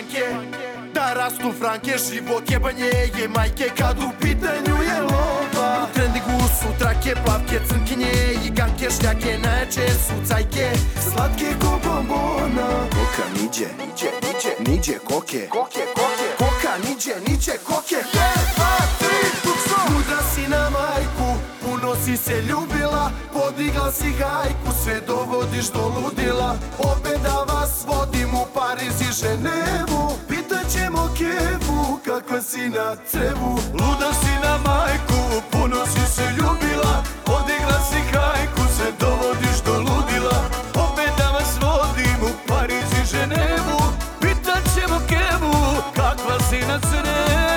banke, da rastu franke. Život jebanje je majke kad u pitanju je lova. U trendingu su trake, plavke, crnkinje i ganke. Šljake najjače su cajke, slatke ko bombona. Koka niđe, niđe koke. Koka niđe koke. 1, 2, 3, tukso. Mudra si na majku, puno si se ljubila. Podigla si hajku, sve dovodiš do ludila. Opet da vas vodim u Pariz i Ženevu. Pitaćemo Kevu, kakva si na crevu. Luda si na majku, puno si se ljubila. Podigla si hajku, sve dovodiš do ludila. Opet da vas vodim u Pariz i Ženevu. Pitaćemo Kevu, kakva si na crevu.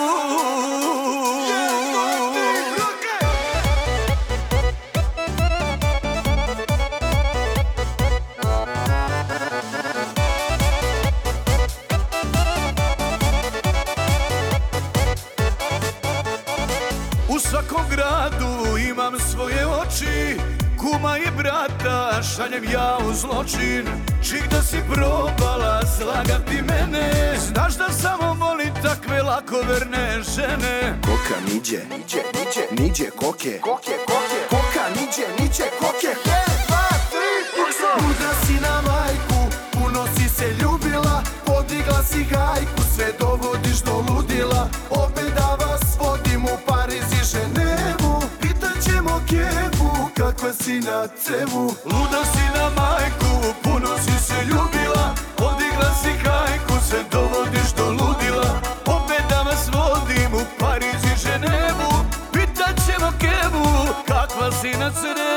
U svakom gradu imam svoje oči, kuma i brata šaljem ja u zločin. Čik da si probala slagati mene, znaš da samo volim takve lakoverne žene. Koka niđe, niđe koke. Koka niđe koke. 1, 2, 3, tukso. Mudra si na majku, puno si se ljubila. Podigla si hajku, sve dovodiš do ludila. Opet da vas vodim u Pariz i Ženevu. Pitaćemo Kevu, kakva si na cevu. Luda si na majku, puno si se ljubila. Podigla si hajku, sve dovodiš do ludila. Opet da vas vodim u Pariz i Ženevu. Pitaćemo Kevu, kakva si na crevu.